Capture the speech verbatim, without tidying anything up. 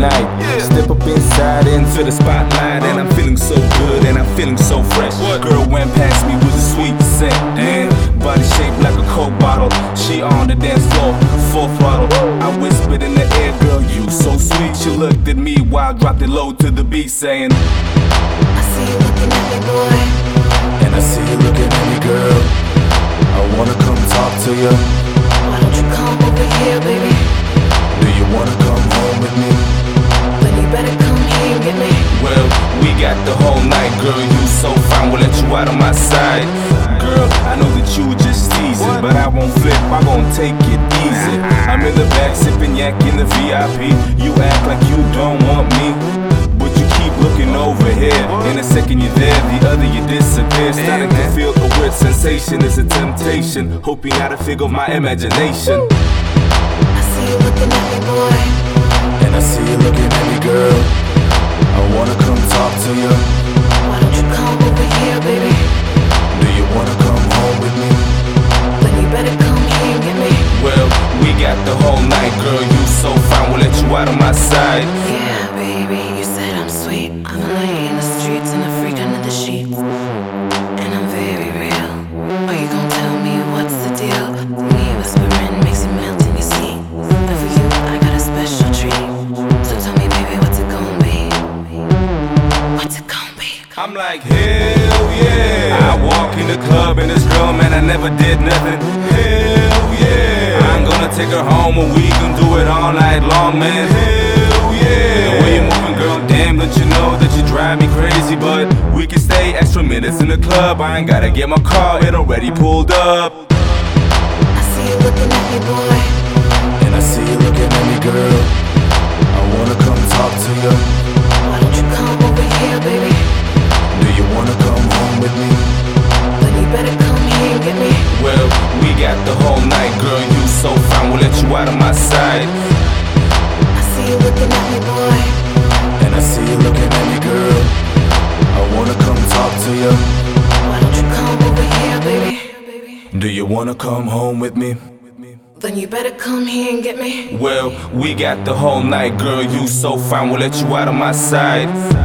night. Step up inside into the spotlight, and I'm feeling so good and I'm feeling so fresh. Girl went past me with a sweet scent, and body shaped like a Coke bottle. She on the dance floor, full throttle. I whispered in the air, girl, you so sweet. She looked at me while I dropped it low to the beat, saying, I see you looking at me, boy, and I see you looking at me, girl. I wanna come talk to you. Why don't you come over here, baby? Do you wanna come home with me? Then you better come here and get me. Well, we got the whole night, girl, you so fine, we'll let you out of my side. Girl, I know that you were just teasing, but I won't flip, I gon' take it easy. I'm in the back sipping yak in the V I P. You act like you don't want me, but you keep looking over here. In a second you're there, the other you disappear. Starting to feel a weird sensation, it's a temptation. Hoping how to figure my imagination. I see you looking at me, boy, and I see you looking at me, girl. I wanna come talk to you. Why don't you come over here, baby? Do you wanna come home with me? Then you better come here and get me. Well, we got the whole night, girl, you so fine, we'll let you out of my side. Yeah, baby, you said I'm sweet. I'm a lady in the streets and a freak under the sheets, and I'm very real. Are you gonna tell me what's the deal? Me whispering makes you melt in your seat, and for you I got a special treat. So tell me, baby, what's it gonna be? What's it gonna be? I'm like, hell yeah. I walk in the club and this girl, man, I never did nothing. Hell yeah. I'm gonna take her home and we gon' do it all night long, man. Hell yeah. The way you're moving, girl, damn, don't you know that you drive me crazy? But we can stay extra minutes in the club. I ain't gotta get my car, it already pulled up. I see you looking at me, boy, and I see you looking at me, girl. I wanna come talk to you. Why don't you come over here, baby? Do you wanna come home with me? Then you better come here and get me. Well, we got the whole night, girl, you so fine, we'll let you out of my side. I see you looking at me, boy, and I see you looking at me, girl. I wanna come talk to you. Why don't you come over here, baby? Do you wanna come home with me? Then you better come here and get me. Well, we got the whole night, girl, you so fine, we'll let you out of my side.